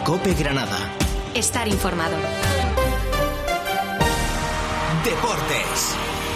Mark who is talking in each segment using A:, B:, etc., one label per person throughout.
A: COPE Granada.
B: Estar informado.
A: Deportes.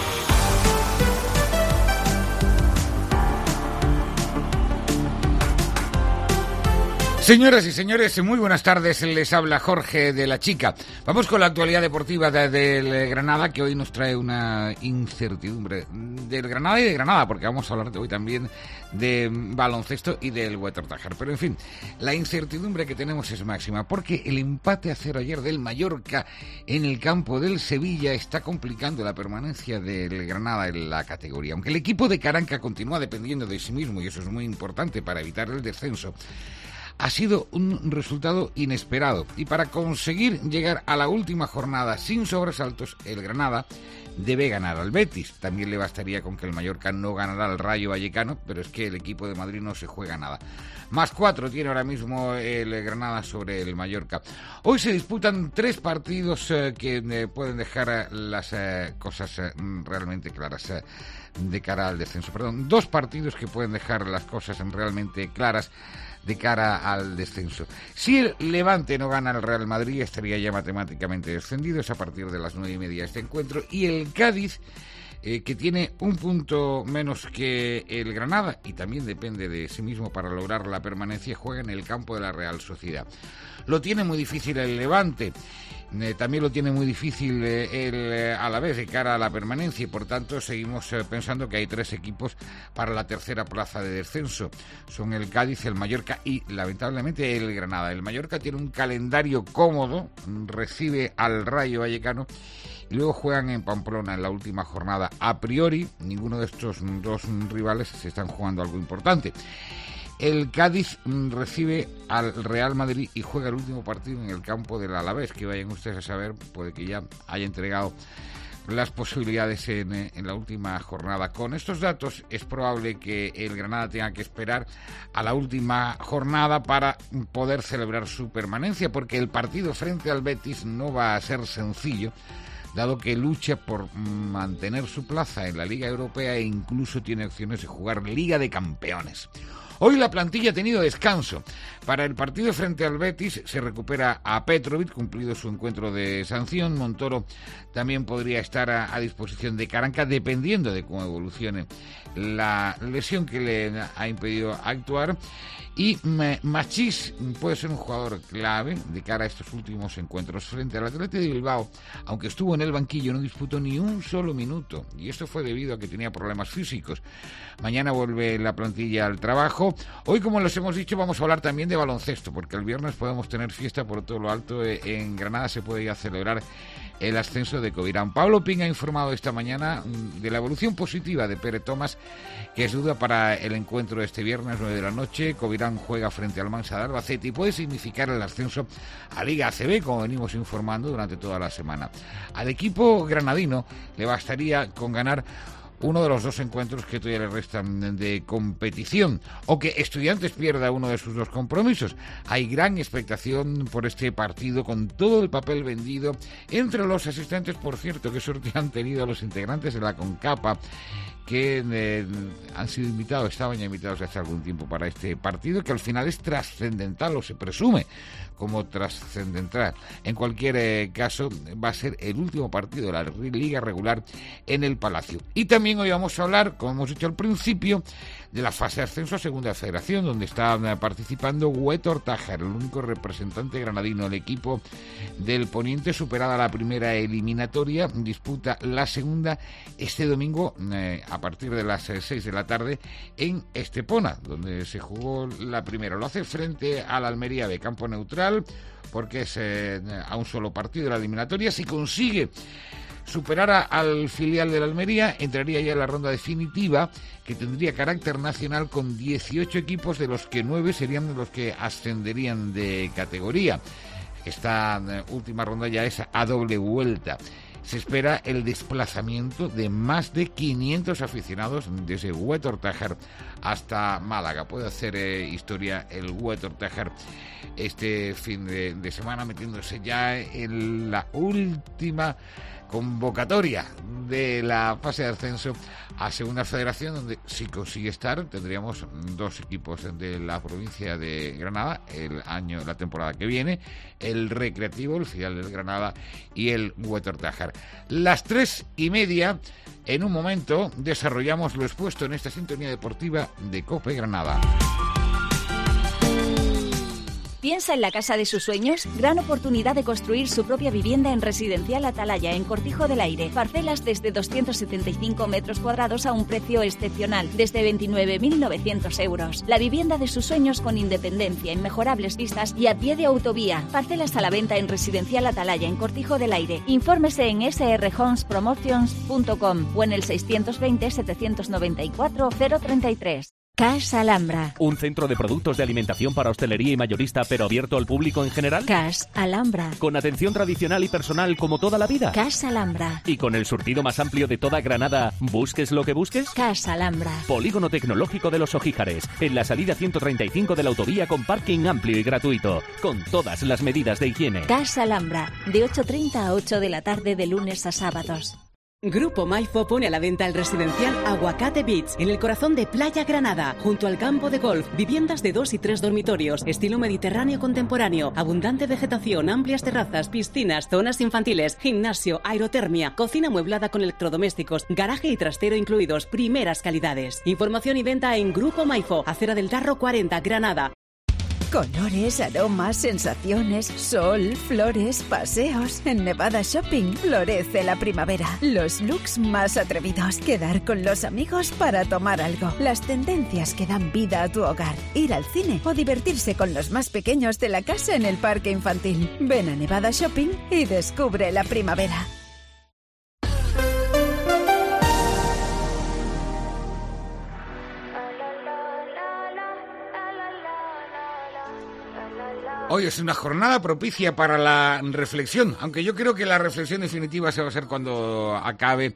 C: Señoras y señores, muy buenas tardes, les habla Jorge de la Chica. Vamos con la actualidad deportiva del Granada, que hoy nos trae una incertidumbre del Granada y de Granada, porque vamos a hablar hoy también de baloncesto y del Huetortájar. Pero en fin, la incertidumbre que tenemos es máxima, porque el empate a 0 ayer del Mallorca en el campo del Sevilla está complicando la permanencia del Granada en la categoría. Aunque el equipo de Caranca continúa dependiendo de sí mismo, y eso es muy importante para evitar el descenso, ha sido un resultado inesperado, y para conseguir llegar a la última jornada sin sobresaltos, el Granada debe ganar al Betis. También le bastaría con que el Mallorca no ganara al Rayo Vallecano, pero es que el equipo de Madrid no se juega nada. +4 tiene ahora mismo el Granada sobre el Mallorca. Hoy se disputan 3 partidos que pueden dejar las cosas realmente claras de cara al descenso. Perdón, 2 partidos que pueden dejar las cosas realmente claras de cara al descenso. Si el Levante no gana al Real Madrid, estaría ya matemáticamente descendido. Es a partir de las 9:30 este encuentro. Y el Cádiz, que tiene un punto menos que el Granada y también depende de sí mismo para lograr la permanencia, juega en el campo de la Real Sociedad. Lo tiene muy difícil el Levante. También lo tiene muy difícil el Alavés de cara a la permanencia, y por tanto seguimos pensando que hay 3 equipos para la tercera plaza de descenso. Son el Cádiz, el Mallorca y lamentablemente el Granada. El Mallorca tiene un calendario cómodo, recibe al Rayo Vallecano y luego juegan en Pamplona en la última jornada. A priori, ninguno de estos 2 rivales se están jugando algo importante. El Cádiz recibe al Real Madrid y juega el último partido en el campo del Alavés, que vayan ustedes a saber, puede que ya haya entregado las posibilidades en la última jornada. Con estos datos es probable que el Granada tenga que esperar a la última jornada para poder celebrar su permanencia, porque el partido frente al Betis no va a ser sencillo, dado que lucha por mantener su plaza en la Liga Europea e incluso tiene opciones de jugar Liga de Campeones. Hoy la plantilla ha tenido descanso. Para el partido frente al Betis se recupera a Petrovic, cumplido su encuentro de sanción. Montoro también podría estar a disposición de Caranca, dependiendo de cómo evolucione la lesión que le ha impedido actuar. Y Machís puede ser un jugador clave de cara a estos últimos encuentros. Frente al Athletic de Bilbao, aunque estuvo en el banquillo, no disputó ni un solo minuto, y esto fue debido a que tenía problemas físicos. Mañana vuelve la plantilla al trabajo. Hoy, como les hemos dicho, vamos a hablar también de baloncesto, porque el viernes podemos tener fiesta por todo lo alto. En Granada se puede ya celebrar el ascenso de Covirán. Pablo Pin ha informado esta mañana de la evolución positiva de Pere Tomás, que es duda para el encuentro de este viernes 9 de la noche. Covirán juega frente al Mansa de Albacete y puede significar el ascenso a Liga ACB, como venimos informando durante toda la semana. Al equipo granadino le bastaría con ganar uno de los 2 encuentros que todavía le restan de competición, o que Estudiantes pierda uno de sus 2 compromisos. Hay gran expectación por este partido, con todo el papel vendido entre los asistentes, por cierto, que suerte han tenido los integrantes de la CONCAPA, que han sido invitados, estaban ya invitados hace algún tiempo para este partido, que al final es trascendental, o se presume como trascendental. En cualquier caso, va a ser el último partido de la Liga regular en el Palacio. Y también hoy vamos a hablar, como hemos dicho al principio, de la fase de ascenso a Segunda Federación, donde está participando Huetortájar, el único representante granadino. El equipo del Poniente, superada la primera eliminatoria, disputa la segunda este domingo a partir de las 6 de la tarde en Estepona, donde se jugó la primera. Lo hace frente a la Almería de campo neutral, porque es a un solo partido de la eliminatoria. Si consigue superar al filial de la Almería, entraría ya en la ronda definitiva, que tendría carácter nacional, con 18 equipos, de los que 9 serían los que ascenderían de categoría. Esta última ronda ya es a doble vuelta. Se espera el desplazamiento de más de 500 aficionados desde Huetortájar hasta Málaga. Puede hacer historia el Huetortájar este fin de semana, metiéndose ya en la última convocatoria de la fase de ascenso a Segunda Federación, donde si consigue estar tendríamos 2 equipos de la provincia de Granada la temporada que viene, el Recreativo, el filial del Granada, y el Huetor Tájar. Las 3:30, en un momento desarrollamos lo expuesto en esta sintonía deportiva de COPE Granada.
B: ¿Piensa en la casa de sus sueños? Gran oportunidad de construir su propia vivienda en Residencial Atalaya, en Cortijo del Aire. Parcelas desde 275 metros cuadrados a un precio excepcional, desde 29.900 euros. La vivienda de sus sueños con independencia, inmejorables vistas y a pie de autovía. Parcelas a la venta en Residencial Atalaya, en Cortijo del Aire. Infórmese en srhomespromotions.com o en el 620 794 033.
D: Cash Alhambra.
E: ¿Un centro de productos de alimentación para hostelería y mayorista, pero abierto al público en general?
D: Cash Alhambra.
E: ¿Con atención tradicional y personal como toda la vida?
D: Cash Alhambra.
E: ¿Y con el surtido más amplio de toda Granada, busques lo que busques?
D: Cash Alhambra.
E: Polígono Tecnológico de los Ojíjares, en la salida 135 de la autovía, con parking amplio y gratuito, con todas las medidas de higiene.
D: Cash Alhambra, de 8:30 a 8 de la tarde de lunes a sábados.
F: Grupo Maifo pone a la venta el residencial Aguacate Beach, en el corazón de Playa Granada, junto al campo de golf, viviendas de 2 y 3 dormitorios, estilo mediterráneo contemporáneo, abundante vegetación, amplias terrazas, piscinas, zonas infantiles, gimnasio, aerotermia, cocina amueblada con electrodomésticos, garaje y trastero incluidos, primeras calidades. Información y venta en Grupo Maifo, Acera del Tarro 40, Granada.
G: Colores, aromas, sensaciones, sol, flores, paseos. En Nevada Shopping florece la primavera. Los looks más atrevidos. Quedar con los amigos para tomar algo. Las tendencias que dan vida a tu hogar. Ir al cine o divertirse con los más pequeños de la casa en el parque infantil. Ven a Nevada Shopping y descubre la primavera.
C: Hoy es una jornada propicia para la reflexión, aunque yo creo que la reflexión definitiva se va a hacer cuando acabe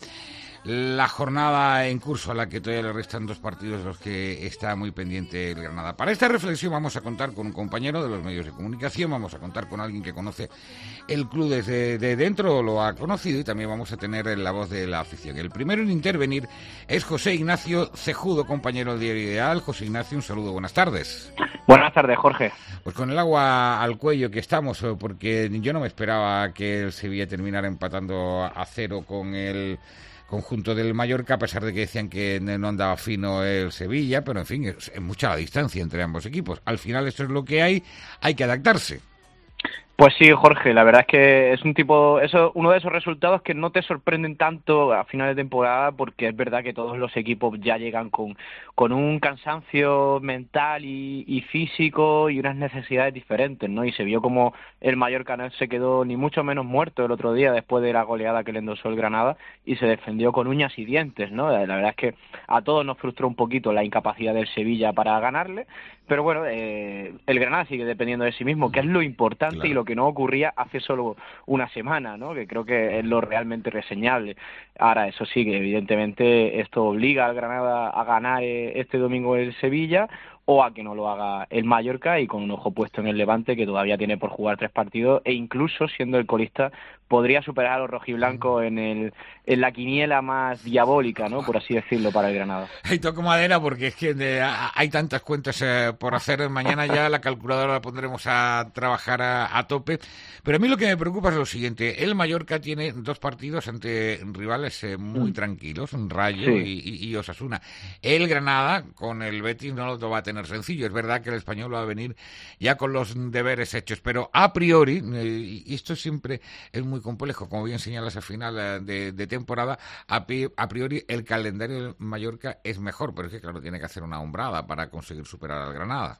C: la jornada en curso, a la que todavía le restan 2 partidos, los que está muy pendiente el Granada. Para esta reflexión vamos a contar con un compañero de los medios de comunicación, vamos a contar con alguien que conoce el club desde dentro, lo ha conocido, y también vamos a tener la voz de la afición. El primero en intervenir es José Ignacio Cejudo, compañero del Diario Ideal. José Ignacio, un saludo, buenas tardes.
H: Buenas tardes, Jorge.
C: Pues con el agua al cuello que estamos, porque yo no me esperaba que el Sevilla terminara empatando a 0 con el conjunto del Mallorca, a pesar de que decían que no andaba fino el Sevilla, pero en fin, es mucha la distancia entre ambos equipos. Al final esto es lo que hay que adaptarse.
H: Pues sí, Jorge, la verdad es que es uno de esos resultados que no te sorprenden tanto a final de temporada, porque es verdad que todos los equipos ya llegan con un cansancio mental y físico y unas necesidades diferentes, ¿no? Y se vio como el Mallorca no se quedó ni mucho menos muerto el otro día después de la goleada que le endosó el Granada, y se defendió con uñas y dientes, ¿no? La verdad es que a todos nos frustró un poquito la incapacidad del Sevilla para ganarle, pero bueno, el Granada sigue dependiendo de sí mismo, que es lo importante, claro, y lo que no ocurría hace solo una semana, ¿no? Que creo que es lo realmente reseñable. Ahora, eso sí, que evidentemente esto obliga al Granada a ganar este domingo el Sevilla, o a que no lo haga el Mallorca, y con un ojo puesto en el Levante, que todavía tiene por jugar 3 partidos, e incluso siendo el colista podría superar a los rojiblancos en la quiniela más diabólica, ¿no? Por así decirlo, para el Granada.
C: Y toco madera, porque es que hay tantas cuentas por hacer. Mañana ya la calculadora la pondremos a trabajar a tope, pero a mí lo que me preocupa es lo siguiente: el Mallorca tiene 2 partidos ante rivales muy tranquilos, un Rayo, sí, y Osasuna. El Granada con el Betis no lo va a tener sencillo. Es verdad que el Español va a venir ya con los deberes hechos, pero a priori, y esto siempre es muy complejo, como bien señalas, al final de temporada, a priori el calendario del Mallorca es mejor, pero es que claro, tiene que hacer una hombrada para conseguir superar al Granada.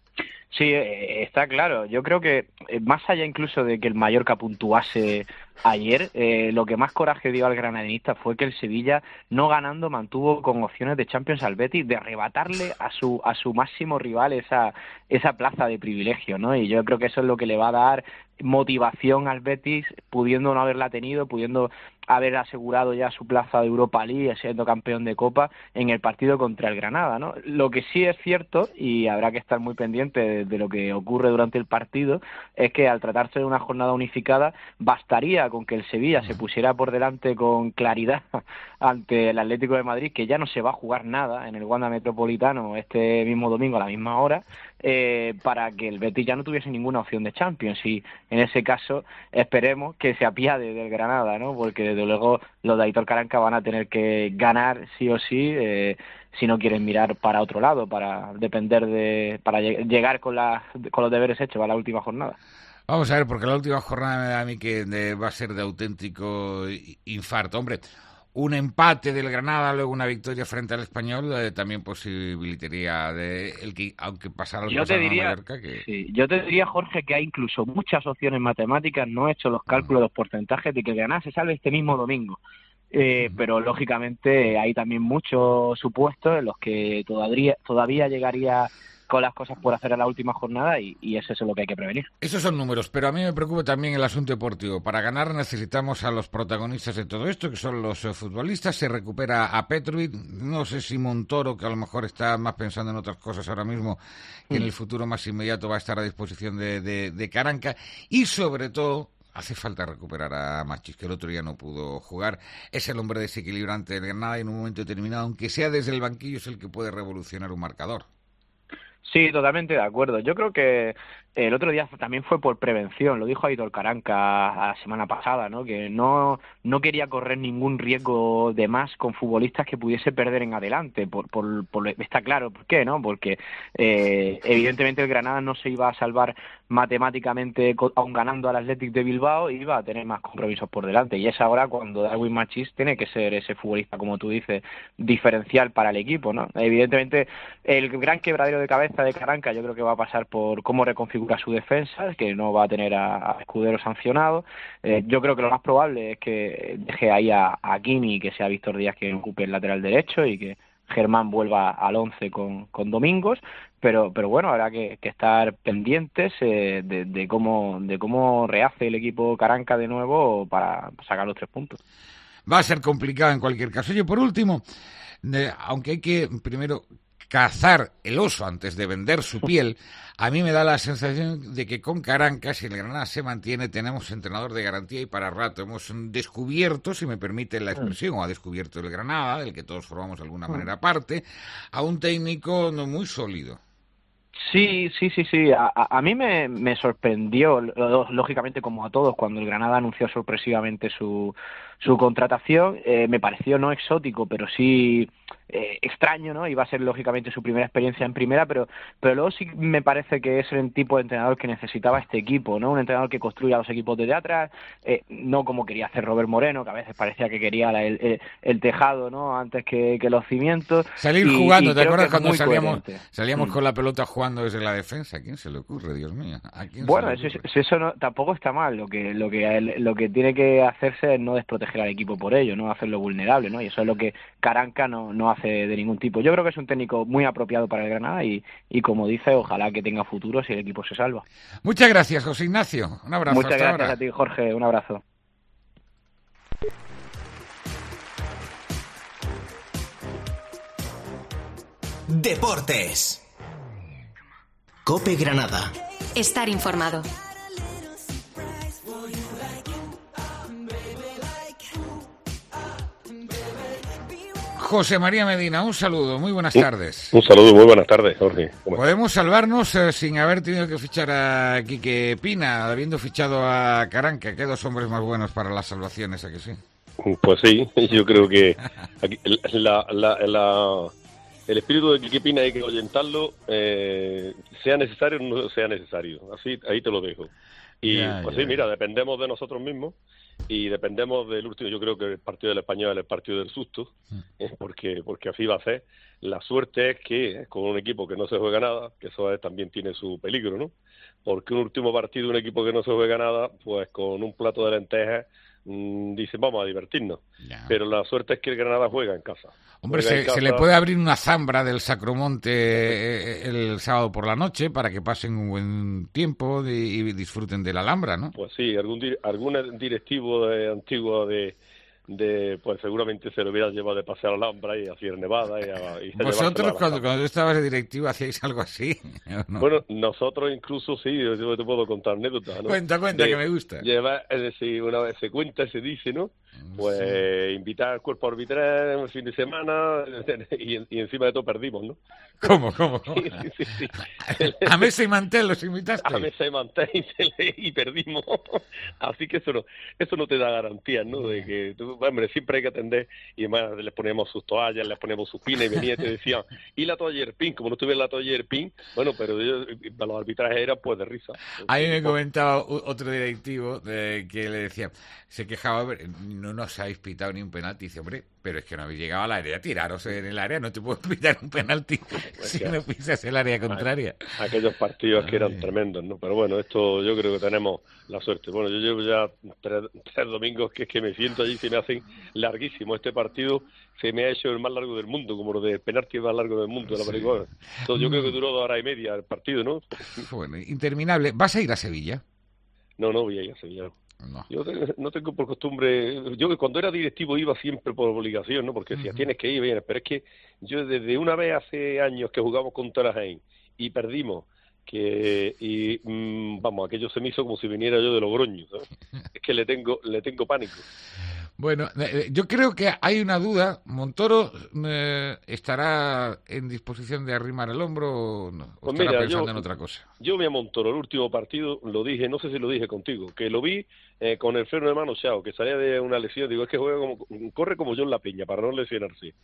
H: Sí, está claro. Yo creo que más allá incluso de que el Mallorca puntuase ayer, lo que más coraje dio al granadinista fue que el Sevilla, no ganando, mantuvo con opciones de Champions al Betis, de arrebatarle a su máximo rival esa plaza de privilegio, ¿no? Y yo creo que eso es lo que le va a dar motivación al Betis, pudiendo no haberla tenido, pudiendo haber asegurado ya su plaza de Europa League, siendo campeón de Copa en el partido contra el Granada, ¿no? Lo que sí es cierto, y habrá que estar muy pendiente de lo que ocurre durante el partido, es que al tratarse de una jornada unificada, bastaría con que el Sevilla se pusiera por delante con claridad ante el Atlético de Madrid, que ya no se va a jugar nada en el Wanda Metropolitano este mismo domingo a la misma hora, para que el Betis ya no tuviese ninguna opción de Champions, y en ese caso esperemos que se apiade del Granada, ¿no? Porque desde luego los de Aitor Karanka van a tener que ganar sí o sí, si no quieren mirar para otro lado, para llegar con los deberes hechos a la última jornada.
C: Vamos a ver, porque la última jornada me da a mí que va a ser de auténtico infarto. Hombre, un empate del Granada, luego una victoria frente al Español, también posibilitaría aunque pasara el Mallorca.
H: Sí, yo te diría, Jorge, que hay incluso muchas opciones matemáticas, no he hecho los cálculos de los porcentajes de que el Granada se salve este mismo domingo. Pero lógicamente hay también muchos supuestos en los que todavía llegaría con las cosas por hacer a la última jornada, y eso es lo que hay que prevenir.
C: Esos son números, pero a mí me preocupa también el asunto deportivo. Para ganar necesitamos a los protagonistas de todo esto, que son los futbolistas. Se recupera a Petrovic, no sé si Montoro, que a lo mejor está más pensando en otras cosas ahora mismo, que en el futuro más inmediato va a estar a disposición de Karanka, y sobre todo hace falta recuperar a Machís, que el otro día no pudo jugar. Es el hombre desequilibrante del Granada, y en un momento determinado, aunque sea desde el banquillo, es el que puede revolucionar un marcador.
H: Sí, totalmente de acuerdo. Yo creo que el otro día también fue por prevención, lo dijo Aitor Karanka la semana pasada, ¿no? Que no quería correr ningún riesgo de más con futbolistas que pudiese perder en adelante. Está claro por qué, ¿no? Porque evidentemente el Granada no se iba a salvar matemáticamente aun ganando al Athletic de Bilbao, y iba a tener más compromisos por delante, y es ahora cuando Darwin Machís tiene que ser ese futbolista, como tú dices, diferencial para el equipo, ¿no? Evidentemente el gran quebradero de cabeza de Karanka yo creo que va a pasar por cómo reconfigura su defensa, que no va a tener a Escudero sancionado. Yo creo que lo más probable es que deje ahí a Kimi, que sea Víctor Díaz quien ocupe el lateral derecho, y que Germán vuelva al 11 con Domingos, pero bueno, habrá que estar pendientes de cómo rehace el equipo Karanka de nuevo para sacar los 3 puntos.
C: Va a ser complicado en cualquier caso. Oye, por último, aunque hay que primero cazar el oso antes de vender su piel, a mí me da la sensación de que con Karanka, si el Granada se mantiene, tenemos entrenador de garantía y para rato. Hemos descubierto, si me permite la expresión, o ha descubierto el Granada, del que todos formamos de alguna manera parte, a un técnico no muy sólido.
H: Sí. A mí me sorprendió, lógicamente como a todos, cuando el Granada anunció sorpresivamente su contratación. Me pareció no exótico, pero sí extraño, ¿no? Iba a ser lógicamente su primera experiencia en primera, pero luego sí me parece que es el tipo de entrenador que necesitaba este equipo, ¿no? Un entrenador que construya los equipos desde atrás, no como quería hacer Robert Moreno, que a veces parecía que quería el tejado, ¿no? Antes que los cimientos.
C: Salir jugando, ¿te acuerdas cuando salíamos con la pelota jugando desde la defensa? ¿A quién se le ocurre, Dios mío?
H: Bueno, eso no, tampoco está mal. Lo que tiene que hacerse es no desproteger al equipo por ello, no hacerlo vulnerable, ¿no? Y eso es lo que Karanka no hace de ningún tipo. Yo creo que es un técnico muy apropiado para el Granada, y como dice, ojalá que tenga futuro si el equipo se salva.
C: Muchas gracias, José Ignacio. Un abrazo.
H: Muchas gracias a ti, Jorge. Un abrazo.
A: Deportes. COPE Granada.
D: Estar informado.
C: José María Medina, un saludo, muy buenas tardes.
I: Un saludo, muy buenas tardes, Jorge.
C: Podemos salvarnos sin haber tenido que fichar a Quique Pina, habiendo fichado a Karanka, que 2 hombres más buenos para las salvaciones, ¿a que sí?
I: Pues sí, yo creo que aquí, el espíritu de Quique Pina hay que ahuyentarlo, sea necesario o no sea necesario, así ahí te lo dejo. Y sí, mira, dependemos de nosotros mismos y dependemos del último. Yo creo que el partido del Español es el partido del susto, porque así va a ser. La suerte es que con un equipo que no se juega nada, que eso también tiene su peligro, ¿no? Porque un último partido, un equipo que no se juega nada, pues con un plato de lentejas dicen vamos a divertirnos. Pero la suerte es que el Granada juega en casa.
C: Hombre, se le puede abrir una zambra del Sacromonte el sábado por la noche para que pasen un buen tiempo y disfruten de la Alhambra, ¿no?
I: Pues sí, algún directivo antiguo pues seguramente se lo hubiera llevado de pasear a la Alhambra y a Sierra Nevada.
C: ¿Vosotros cuando estabas de directivo hacíais algo así? ¿No?
I: Bueno, nosotros incluso sí, yo te puedo contar anécdotas, ¿no?
C: Cuenta, que me gusta.
I: Es decir, una vez se cuenta, se dice, ¿no? Pues sí. Invitar al cuerpo arbitral un fin de semana y encima de todo perdimos, ¿no?
C: ¿Cómo?
I: Sí.
C: A Mesa y Mantel los invitaste.
I: A Mesa y Mantel y perdimos. Así que eso no te da garantías, ¿no? De que hombre, siempre hay que atender, y además les poníamos sus toallas, les poníamos sus pinas, y venía y te decían, ¿y la toalla Erpin? Como no tuviera la toalla Erpin, bueno, pero los arbitrajes eran pues de risa.
C: A mí me comentaba otro directivo que le decía, se quejaba, no nos habéis pitado ni un penalti, dice, hombre, pero es que no habéis llegado al área, tiraros en el área, no te puedo pitar un penalti si no pisas el área contraria.
I: Aquellos partidos que eran tremendos, ¿no? Pero bueno, esto yo creo que tenemos la suerte. Bueno, yo llevo ya tres domingos que me siento allí y se me hacen larguísimo. Este partido se me ha hecho el más largo del mundo, como lo del penalti más largo del mundo. Sí. Entonces, yo creo que duró 2 horas y media el partido, ¿no?
C: Bueno, interminable. ¿Vas a ir a Sevilla?
I: No voy a ir a Sevilla. No. Yo no tengo por costumbre, yo cuando era directivo iba siempre por obligación, ¿no? Porque decía, tienes que ir, bien, pero es que yo desde una vez hace años que jugamos contra Jaén y perdimos, vamos, aquello se me hizo como si viniera yo de Logroño, ¿sabes? Es que le tengo pánico.
C: Bueno, yo creo que hay una duda. ¿Montoro estará en disposición de arrimar el hombro o no? ¿O estará pensando en otra cosa?
I: Yo vi a Montoro el último partido, lo dije, no sé si lo dije contigo, que lo vi con el freno de mano echado, que salía de una lesión. Digo, es que corre como John La Peña para no lesionarse.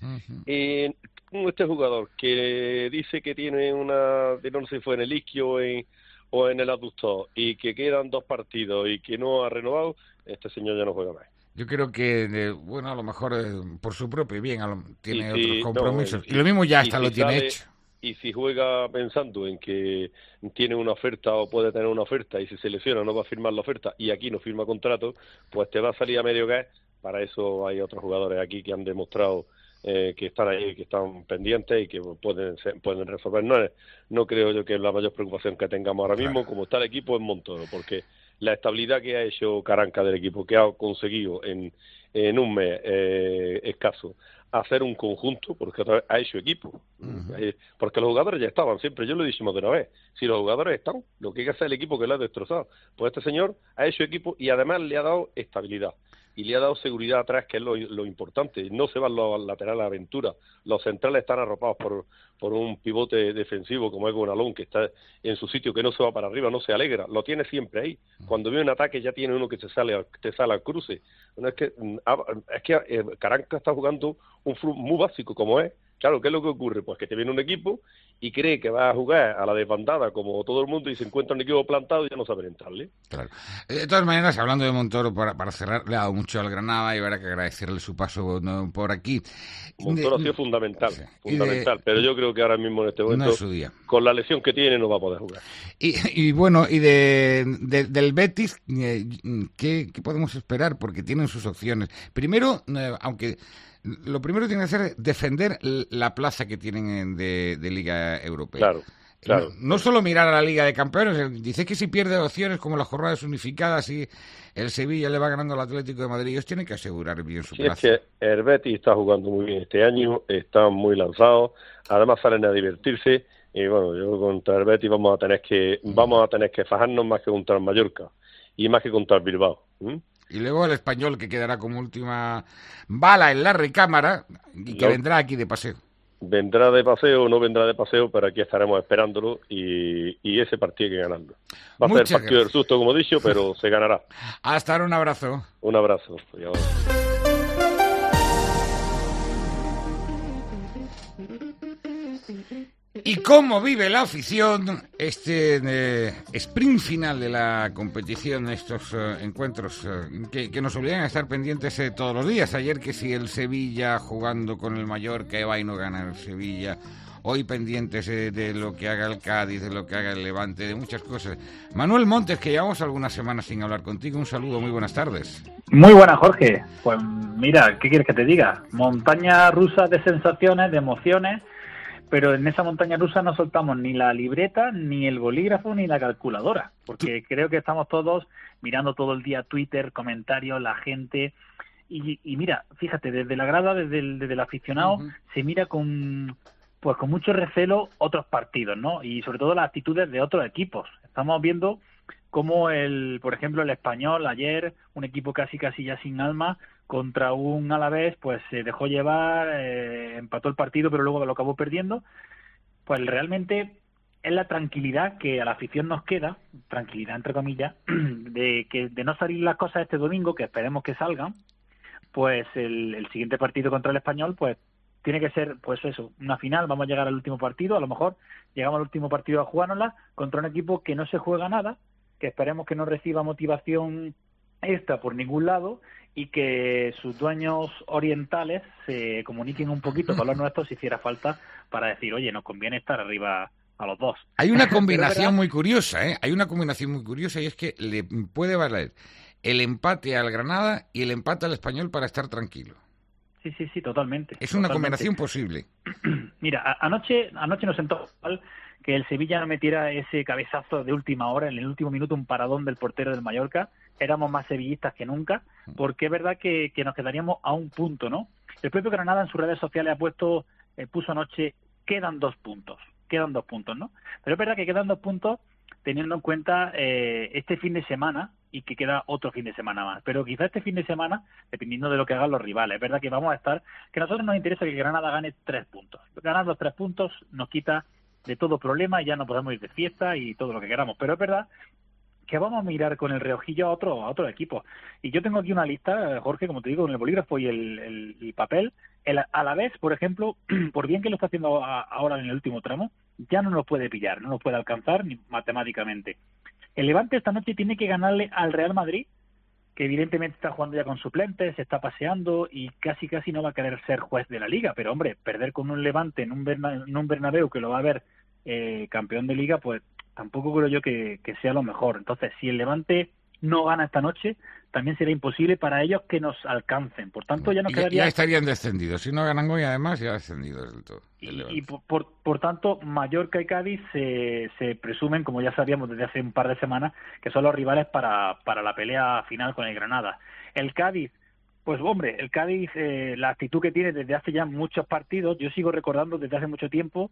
I: Este jugador que dice que tiene no sé si fue en el isquio o en el aductor y que quedan 2 partidos y que no ha renovado, este señor ya no juega más.
C: Yo creo que, bueno, a lo mejor por su propio bien tiene otros compromisos. Y lo mismo ya hasta lo tiene hecho.
I: Y si juega pensando en que tiene una oferta o puede tener una oferta y si se lesiona no va a firmar la oferta y aquí no firma contrato, pues te va a salir a medio gas. Para eso hay otros jugadores aquí que han demostrado que están ahí, que están pendientes y que pueden resolver. No creo yo que es la mayor preocupación que tengamos ahora mismo, como está el equipo en Montoro, porque la estabilidad que ha hecho Caranca del equipo, que ha conseguido en un mes escaso hacer un conjunto, porque ha hecho equipo, porque los jugadores ya estaban siempre, yo lo he dicho más de una vez, si los jugadores están, lo que hay que hacer es el equipo que lo ha destrozado, pues este señor ha hecho equipo y además le ha dado estabilidad y le ha dado seguridad atrás, que es lo importante. No se van los laterales a aventura, los centrales están arropados por un pivote defensivo como es Gonalón, que está en su sitio, que no se va para arriba, no se alegra, lo tiene siempre ahí. Cuando viene un ataque ya tiene uno que te sale al cruce. Bueno, es que Caranca está jugando un fútbol muy básico como es. Claro, ¿qué es lo que ocurre? Pues que te viene un equipo y cree que va a jugar a la desbandada como todo el mundo y se encuentra un equipo plantado y ya no sabe entrarle.
C: Claro. De todas maneras, hablando de Montoro, para cerrar, le ha dado mucho al Granada y habrá que agradecerle su paso por aquí.
I: Montoro ha sido fundamental, pero yo creo que ahora mismo en este momento,
C: no es su día.
I: Con la lesión que tiene, no va a poder jugar.
C: Y bueno, y del Betis, ¿qué podemos esperar? Porque tienen sus opciones. Primero, aunque... Lo primero que tienen que hacer es defender la plaza que tienen de Liga Europea.
I: Claro.
C: No solo mirar a la Liga de Campeones. Dice que si pierde opciones como las jornadas unificadas y el Sevilla le va ganando al Atlético de Madrid, ellos tienen que asegurar bien su plaza.
I: Es que el Betis está jugando muy bien este año, están muy lanzados, además salen a divertirse y bueno, yo contra el Betis vamos a tener que fajarnos más que contra el Mallorca y más que contra el Bilbao.
C: Y luego el Español, que quedará como última bala en la recámara y que vendrá aquí de paseo.
I: Vendrá de paseo o no vendrá de paseo, pero aquí estaremos esperándolo y ese partido hay que ganarlo. Va a ser el partido del susto, como he dicho, pero se ganará.
C: Hasta ahora, un abrazo.
I: Un abrazo.
C: ¿Y cómo vive la afición este sprint final de la competición, estos encuentros que nos obligan a estar pendientes todos los días? Ayer que si el Sevilla jugando con el Mallorca va y no gana el Sevilla, hoy pendientes de lo que haga el Cádiz, de lo que haga el Levante, de muchas cosas. Manuel Montes, que llevamos algunas semanas sin hablar contigo, un saludo, muy buenas tardes.
J: Muy buenas, Jorge. Pues mira, ¿qué quieres que te diga? Montaña rusa de sensaciones, de emociones, pero en esa montaña rusa no soltamos ni la libreta, ni el bolígrafo, ni la calculadora, porque creo que estamos todos mirando todo el día Twitter, comentarios, la gente, y mira, fíjate, desde la grada, desde el aficionado, se mira con mucho recelo otros partidos, ¿no? Y sobre todo las actitudes de otros equipos. Estamos viendo cómo por ejemplo, el Español ayer, un equipo casi ya sin alma, contra un Alavés, pues se dejó llevar, empató el partido, pero luego lo acabó perdiendo. Pues realmente es la tranquilidad que a la afición nos queda, tranquilidad entre comillas, de no salir las cosas este domingo, que esperemos que salgan, pues el siguiente partido contra el Español, pues tiene que ser, pues eso, una final. Vamos a llegar al último partido, a lo mejor llegamos al último partido a jugárnosla contra un equipo que no se juega nada, que esperemos que no reciba motivación extra por ningún lado y que sus dueños orientales se comuniquen un poquito con los nuestros si hiciera falta, para decir, oye, nos conviene estar arriba a los dos.
C: Hay una combinación muy curiosa, Hay una combinación muy curiosa, y es que le puede valer el empate al Granada y el empate al Español para estar tranquilo.
J: Sí, totalmente.
C: Es una combinación posible.
J: Mira, anoche nos sentó mal que el Sevilla no metiera ese cabezazo de última hora, en el último minuto, un paradón del portero del Mallorca. Éramos más sevillistas que nunca, porque es verdad que nos quedaríamos a un punto, ¿no? El propio Granada en sus redes sociales puso anoche, quedan 2 puntos, ¿no? Pero es verdad que quedan 2 puntos teniendo en cuenta este fin de semana, y que queda otro fin de semana más. Pero quizá este fin de semana, dependiendo de lo que hagan los rivales, es verdad que vamos a estar, que a nosotros nos interesa que Granada gane 3 puntos. Ganar los 3 puntos nos quita de todo problema y ya no podemos ir de fiesta y todo lo que queramos. Pero es verdad que vamos a mirar con el reojillo a otro equipo. Y yo tengo aquí una lista, Jorge, como te digo, con el bolígrafo y el papel. El Alavés, por ejemplo, por bien que lo está haciendo ahora en el último tramo, ya no nos puede pillar, no nos puede alcanzar ni matemáticamente. El Levante esta noche tiene que ganarle al Real Madrid, que evidentemente está jugando ya con suplentes, se está paseando y casi no va a querer ser juez de la Liga. Pero, hombre, perder con un Levante en un Bernabéu que lo va a ver campeón de Liga, pues tampoco creo yo que sea lo mejor. Entonces, si el Levante no gana esta noche, también será imposible para ellos que nos alcancen. Por tanto, ya nos quedaría...
C: Ya estarían descendidos. Si no ganan hoy, además, ya descendidos del todo.
J: Y por tanto, Mallorca y Cádiz se presumen, como ya sabíamos desde hace un par de semanas, que son los rivales para la pelea final con el Granada. El Cádiz, pues hombre, la actitud que tiene desde hace ya muchos partidos, yo sigo recordando desde hace mucho tiempo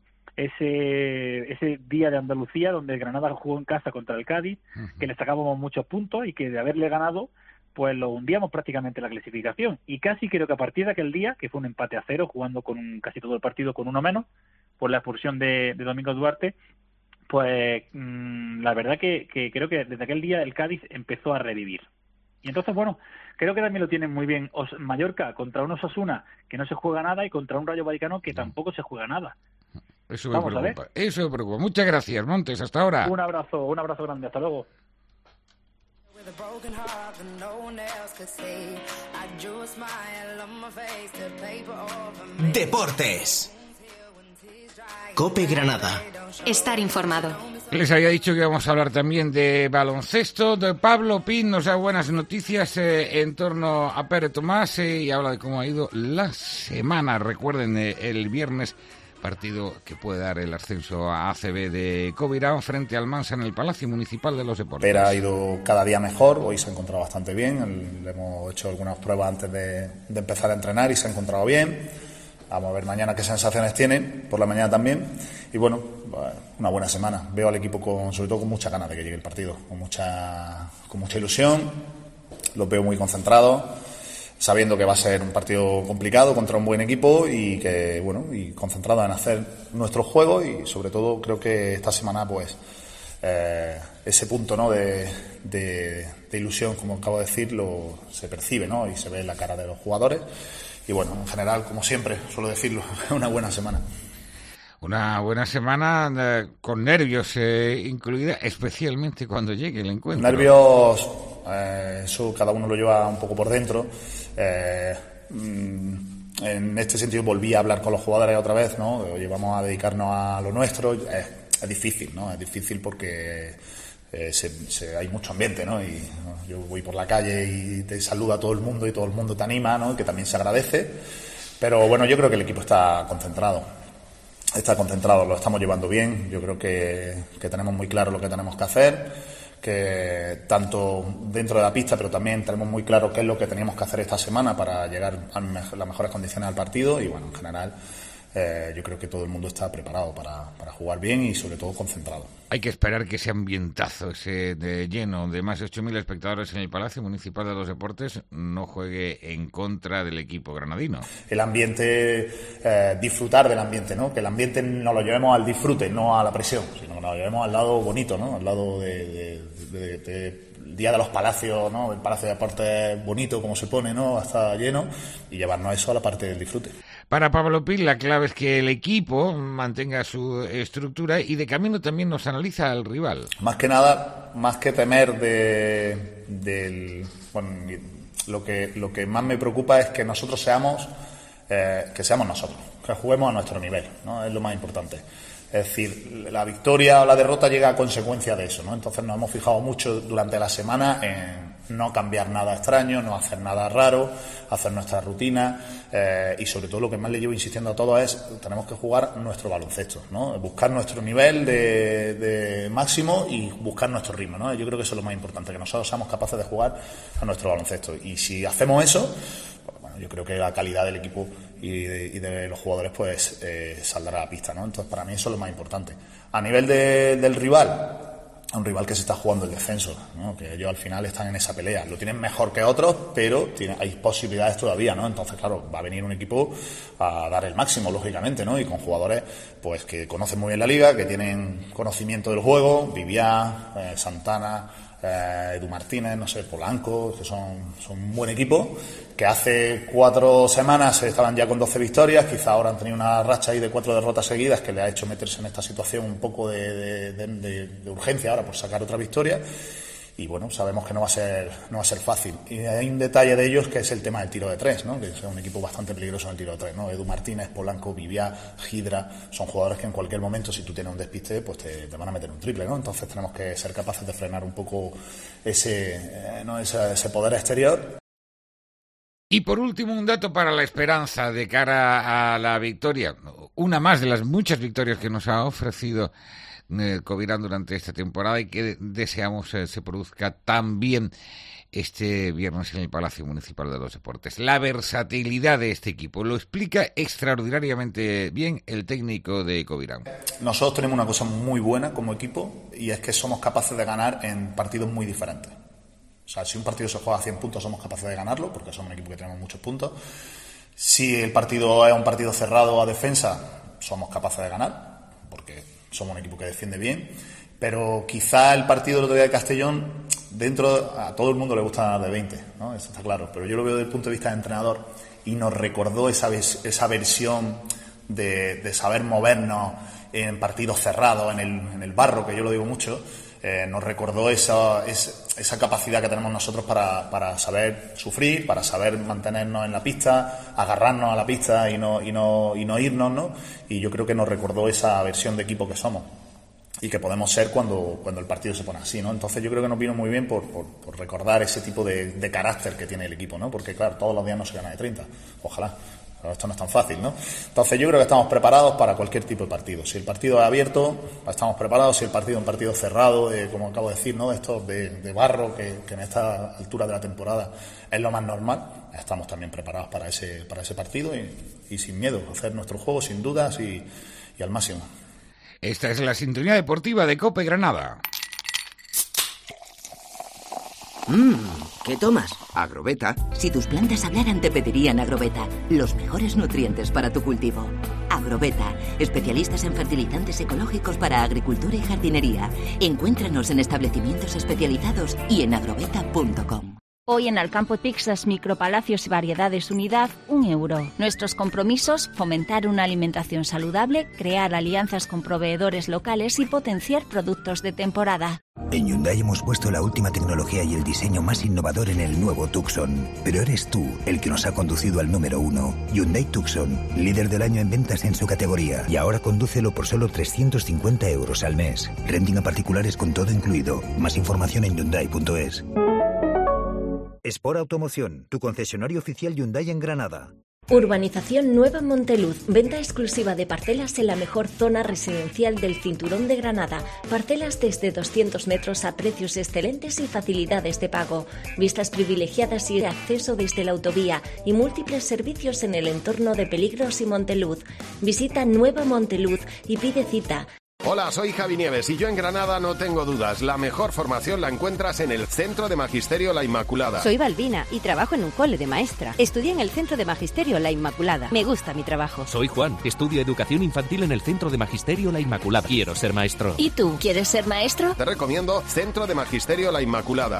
J: ese día de Andalucía donde el Granada jugó en casa contra el Cádiz, que le sacábamos muchos puntos y que de haberle ganado pues lo hundíamos prácticamente en la clasificación. Y casi creo que a partir de aquel día, que fue un empate a 0, jugando con casi todo el partido con uno menos, por la expulsión de Domingo Duarte, pues la verdad que creo que desde aquel día el Cádiz empezó a revivir. Y entonces, bueno, creo que también lo tienen muy bien Mallorca contra un Osasuna que no se juega nada y contra un Rayo Vallecano que tampoco se juega nada.
C: Eso me preocupa. Eso me preocupa. Muchas gracias, Montes. Hasta ahora.
J: Un abrazo grande. Hasta luego.
A: Deportes. COPE Granada.
D: Estar informado.
C: Les había dicho que íbamos a hablar también de baloncesto. Pablo Pin nos da buenas noticias en torno a Pere Tomás y habla de cómo ha ido la semana. Recuerden, el viernes, partido que puede dar el ascenso a ACB de Covirán frente al Mansa en el Palacio Municipal de los Deportes.
K: Pere ha ido cada día mejor, hoy se ha encontrado bastante bien, le hemos hecho algunas pruebas antes de empezar a entrenar y se ha encontrado bien. Vamos a ver mañana qué sensaciones tiene, por la mañana también. Y bueno, una buena semana. Veo al equipo sobre todo con muchas ganas de que llegue el partido, con mucha ilusión. Los veo muy concentrados, sabiendo que va a ser un partido complicado contra un buen equipo y que y concentrados en hacer nuestro juego. Y sobre todo creo que esta semana pues ese punto, ¿no?, de ilusión, como acabo de decir, se percibe, ¿no?, y se ve en la cara de los jugadores. Y bueno, en general, como siempre, suelo decirlo, una buena semana.
C: Una buena semana con nervios incluida, especialmente cuando llegue el encuentro.
K: Nervios, eso cada uno lo lleva un poco por dentro. en este sentido volví a hablar con los jugadores otra vez, ¿no? Oye, vamos a dedicarnos a lo nuestro. Es difícil, ¿no? Es difícil porque hay mucho ambiente, ¿no? Y ¿no? Yo voy por la calle y te saluda a todo el mundo y todo el mundo te anima, ¿no? Que también se agradece. Pero bueno, yo creo que el equipo está concentrado, lo estamos llevando bien. Yo creo que tenemos muy claro lo que tenemos que hacer, que tanto dentro de la pista, pero también tenemos muy claro qué es lo que teníamos que hacer esta semana para llegar a las mejores condiciones al partido. Y bueno, en general yo creo que todo el mundo está preparado para jugar bien y sobre todo concentrado.
C: Hay que esperar que ese ambientazo, ese de lleno de más de 8.000 espectadores en el Palacio Municipal de los Deportes no juegue en contra del equipo granadino.
K: El ambiente, disfrutar del ambiente, ¿no? Que el ambiente no lo llevemos al disfrute, no a la presión, sino que lo llevemos al lado bonito, ¿no? Al lado de Día de los Palacios, ¿no? El Palacio de Deportes bonito como se pone, ¿no? Hasta lleno, y llevarnos eso a la parte del disfrute.
C: Para Pablo Pil, la clave es que el equipo mantenga su estructura y de camino también nos analiza al rival.
K: Más que nada, más que temer lo que más me preocupa es que nosotros seamos nosotros, que juguemos a nuestro nivel, ¿no? Es lo más importante. Es decir, la victoria o la derrota llega a consecuencia de eso, ¿no? Entonces nos hemos fijado mucho durante la semana en no cambiar nada extraño, no hacer nada raro, hacer nuestra rutina y sobre todo lo que más le llevo insistiendo a todos es tenemos que jugar nuestro baloncesto, ¿no? Buscar nuestro nivel de máximo y buscar nuestro ritmo, ¿no? Yo creo que eso es lo más importante, que nosotros seamos capaces de jugar a nuestro baloncesto. Y si hacemos eso, bueno, yo creo que la calidad del equipo y de los jugadores pues saldrá a la pista, ¿no? Entonces para mí eso es lo más importante. A nivel del rival, un rival que se está jugando el descenso, ¿no? Que ellos al final están en esa pelea, lo tienen mejor que otros, pero hay posibilidades todavía, ¿no? Entonces claro, va a venir un equipo a dar el máximo, lógicamente, ¿no? Y con jugadores pues que conocen muy bien la liga, que tienen conocimiento del juego, Viviá, Santana, Edu Martínez, no sé, Polanco, que son un buen equipo, que hace 4 semanas estaban ya con 12 victorias, quizá ahora han tenido una racha ahí de 4 derrotas seguidas que le ha hecho meterse en esta situación un poco de urgencia ahora por sacar otra victoria. Y bueno, sabemos que no va a ser fácil. Y hay un detalle de ellos que es el tema del tiro de 3, ¿no? Que es un equipo bastante peligroso en el tiro de 3, ¿no? Edu Martínez, Polanco, Viviá, Gidra, son jugadores que en cualquier momento, si tú tienes un despiste, pues te van a meter un triple, ¿no? Entonces tenemos que ser capaces de frenar un poco ese poder exterior.
C: Y por último, un dato para la esperanza de cara a la victoria. Una más de las muchas victorias que nos ha ofrecido Covirán durante esta temporada y que deseamos se produzca también este viernes en el Palacio Municipal de los Deportes. La versatilidad de este equipo lo explica extraordinariamente bien el técnico de Covirán.
K: Nosotros tenemos una cosa muy buena como equipo y es que somos capaces de ganar en partidos muy diferentes. O sea, si un partido se juega a 100 puntos somos capaces de ganarlo porque somos un equipo que tenemos muchos puntos. Si el partido es un partido cerrado a defensa, somos capaces de ganar porque somos un equipo que defiende bien, pero quizá el partido del otro día de Castellón, a todo el mundo le gusta ganar de 20, ¿no? Eso está claro, pero yo lo veo desde el punto de vista de entrenador y nos recordó esa versión de saber movernos en partidos cerrados, en el barro, que yo lo digo mucho, nos recordó esa capacidad que tenemos nosotros para saber sufrir, para saber mantenernos en la pista, agarrarnos a la pista y no irnos, ¿no? Y yo creo que nos recordó esa versión de equipo que somos y que podemos ser cuando el partido se pone así, ¿no? Entonces yo creo que nos vino muy bien por recordar ese tipo de carácter que tiene el equipo, ¿no? Porque claro, todos los días no se gana de 30, ojalá. Pero esto no es tan fácil, ¿no? Entonces yo creo que estamos preparados para cualquier tipo de partido. Si el partido es abierto, estamos preparados. Si el partido es un partido cerrado, como acabo de decir, ¿no? Estos de barro, que en esta altura de la temporada es lo más normal, estamos también preparados para ese partido y sin miedo, hacer nuestro juego sin dudas y al máximo.
C: Esta es la sintonía deportiva de COPE Granada.
L: ¿Qué tomas?
M: Agrobeta.
L: Si tus plantas hablaran te pedirían Agrobeta, los mejores nutrientes para tu cultivo. Agrobeta, especialistas en fertilizantes ecológicos para agricultura y jardinería. Encuéntranos en establecimientos especializados y en agrobeta.com.
B: Hoy en Alcampo Pizzas, Micropalacios y Variedades Unidad, 1 euro. Nuestros compromisos: fomentar una alimentación saludable, crear alianzas con proveedores locales y potenciar productos de temporada.
M: En Hyundai hemos puesto la última tecnología y el diseño más innovador en el nuevo Tucson. Pero eres tú el que nos ha conducido al número 1. Hyundai Tucson, líder del año en ventas en su categoría. Y ahora condúcelo por solo 350 euros al mes. Renting a particulares con todo incluido. Más información en Hyundai.es. Sport Automoción, tu concesionario oficial Hyundai en Granada.
D: Urbanización Nueva Monteluz. Venta exclusiva de parcelas en la mejor zona residencial del Cinturón de Granada. Parcelas desde 200 metros a precios excelentes y facilidades de pago. Vistas privilegiadas y acceso desde la autovía y múltiples servicios en el entorno de Peligros y Monteluz. Visita Nueva Monteluz y pide cita.
N: Hola, soy Javi Nieves y yo en Granada no tengo dudas. La mejor formación la encuentras en el Centro de Magisterio La Inmaculada.
O: Soy Balbina y trabajo en un cole de maestra. Estudié en el Centro de Magisterio La Inmaculada. Me gusta mi trabajo.
E: Soy Juan. Estudio Educación Infantil en el Centro de Magisterio La Inmaculada. Quiero ser maestro.
B: ¿Y tú, quieres ser maestro?
N: Te recomiendo Centro de Magisterio La Inmaculada.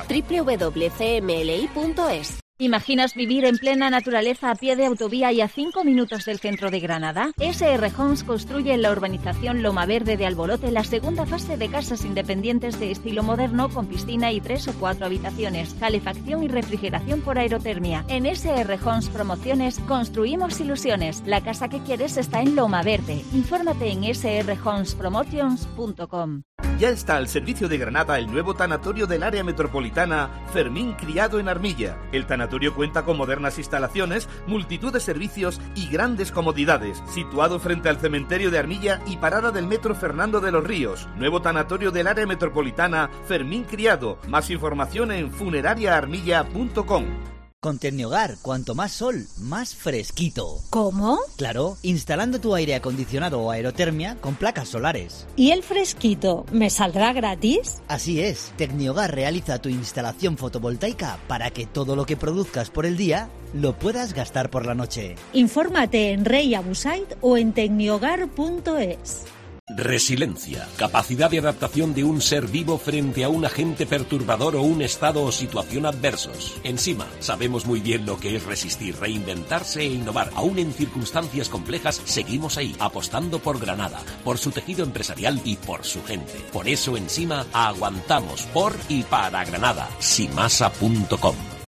B: www.cmli.es. ¿Imaginas vivir en plena naturaleza a pie de autovía y a 5 minutos del centro de Granada? SR Homes construye en la urbanización Loma Verde de Alborote la segunda fase de casas independientes de estilo moderno con piscina y 3 o 4 habitaciones, calefacción y refrigeración por aerotermia. En SR Homes Promociones construimos ilusiones. La casa que quieres está en Loma Verde. Infórmate en srhomespromotions.com.
P: Ya está al servicio de Granada el nuevo tanatorio del área metropolitana Fermín Criado en Armilla. El tanatorio cuenta con modernas instalaciones, multitud de servicios y grandes comodidades. Situado frente al cementerio de Armilla y parada del metro Fernando de los Ríos. Nuevo tanatorio del área metropolitana Fermín Criado. Más información en funerariaarmilla.com.
Q: Con Tecnohogar, cuanto más sol, más fresquito.
R: ¿Cómo?
Q: Claro, instalando tu aire acondicionado o aerotermia con placas solares.
R: ¿Y el fresquito me saldrá gratis?
Q: Así es, Tecnohogar realiza tu instalación fotovoltaica para que todo lo que produzcas por el día lo puedas gastar por la noche.
R: Infórmate en Rey Abusaid o en tecnohogar.es.
S: Resiliencia, capacidad de adaptación de un ser vivo frente a un agente perturbador o un estado o situación adversos. En Sima, sabemos muy bien lo que es resistir, reinventarse e innovar. Aún en circunstancias complejas, seguimos ahí, apostando por Granada, por su tejido empresarial y por su gente. Por eso en Sima, aguantamos por y para Granada. Simasa.com.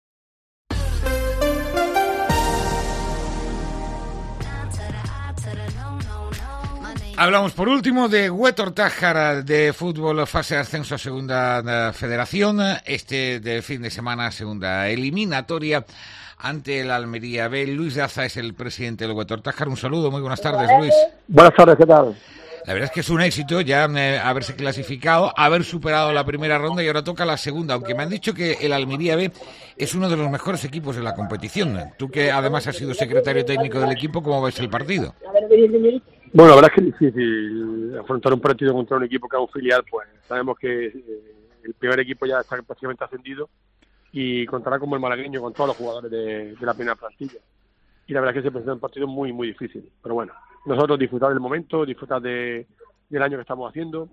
C: Hablamos por último de Huetor-Tájar de fútbol, fase de ascenso a segunda federación. De fin de semana, segunda eliminatoria ante el Almería B. Luis Daza es el presidente del Huetor-Tájar. Un saludo, muy buenas tardes, Luis.
T: Buenas tardes, ¿qué tal?
C: La verdad es que es un éxito ya haberse clasificado, haber superado la primera ronda y ahora toca la segunda, aunque me han dicho que el Almería B es uno de los mejores equipos de la competición. Tú que además has sido secretario técnico del equipo, ¿cómo ves el partido?
T: Bueno, la verdad es que es difícil afrontar un partido contra un equipo que es un filial, pues sabemos que el primer equipo ya está prácticamente ascendido y contará como el malagueño con todos los jugadores de la primera plantilla. Y la verdad es que se presenta un partido muy, muy difícil. Pero bueno, nosotros disfrutar del momento, disfrutar del año que estamos haciendo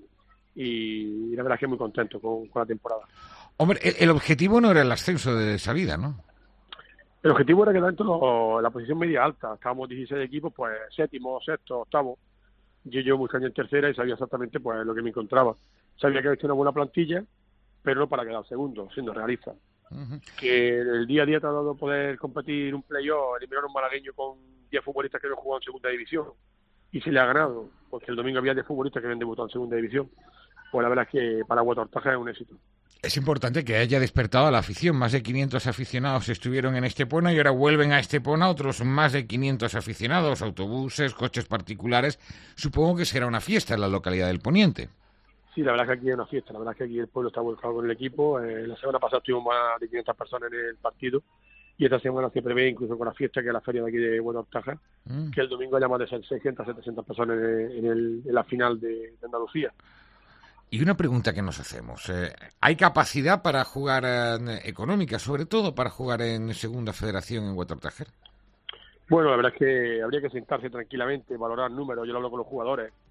T: y la verdad es que muy contento con la temporada.
C: Hombre, el objetivo no era el ascenso de salida, ¿no?
T: El objetivo era quedar en la posición media alta. Estábamos 16 equipos, pues séptimo, sexto, octavo. Yo llevo muchos años en tercera y sabía exactamente pues lo que me encontraba. Sabía que había hecho una buena plantilla, pero no para quedar segundo, siendo realista. Uh-huh. Que el día a día te ha dado poder competir un playoff, eliminar a un malagueño con 10 futbolistas que habían jugado en segunda división y se le ha ganado, porque el domingo había 10 futbolistas que habían debutado en segunda división. Pues la verdad es que para Huetor-Tájar es un éxito.
C: Es importante que haya despertado a la afición. Más de 500 aficionados estuvieron en Estepona y ahora vuelven a Estepona otros más de 500 aficionados, autobuses, coches particulares. Supongo que será una fiesta en la localidad del Poniente.
T: Sí, la verdad es que aquí es una fiesta. La verdad es que aquí el pueblo está volcado con el equipo. La semana pasada tuvimos más de 500 personas en el partido y esta semana se prevé, incluso con la fiesta que es la feria de aquí de Huetor-Tájar, que el domingo haya más de 600, 700 personas en la final de Andalucía.
C: Y una pregunta que nos hacemos, ¿hay capacidad para jugar económica, sobre todo para jugar en segunda federación en Huetor-Tájar?
T: Bueno, la verdad es que habría que sentarse tranquilamente, valorar números, yo lo hablo con los jugadores,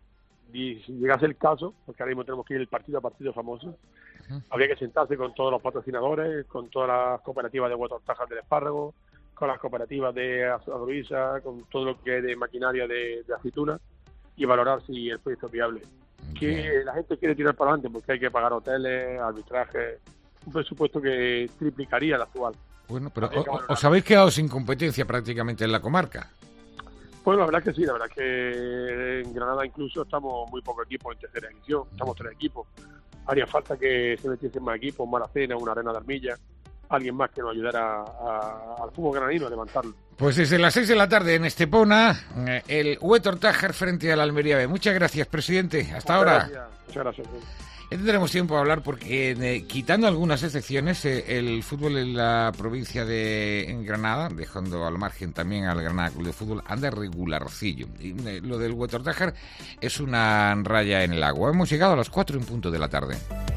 T: Y si llegase el caso, porque ahora mismo tenemos que ir partido a partido famoso, habría que sentarse con todos los patrocinadores, con todas las cooperativas de Huertas del Espárrago, con las cooperativas de Agroisa, con todo lo que es de maquinaria de aceituna, y valorar si el proyecto es viable. Que la gente quiere tirar para adelante porque hay que pagar hoteles, arbitraje, un presupuesto que triplicaría el actual.
C: Bueno, pero os habéis quedado sin competencia prácticamente en la comarca.
T: Bueno, la verdad es que sí, la verdad es que en Granada incluso estamos muy pocos equipos en tercera división, estamos 3 equipos. Haría falta que se metiesen más equipos, Maracena, una Arena de Armilla, alguien más que nos ayudara al fútbol granadino a levantarlo. Pues desde las 6 de la tarde en Estepona, el Huetortájar frente al Almería B. Muchas gracias, presidente. Hasta ahora. Muchas gracias. Ya tendremos tiempo a hablar porque, quitando algunas excepciones, el fútbol en la provincia de Granada, dejando al margen también al Granada Club de Fútbol, anda regularcillo. Y lo del Huetortájar es una raya en el agua. Hemos llegado a las 4 en punto de la tarde.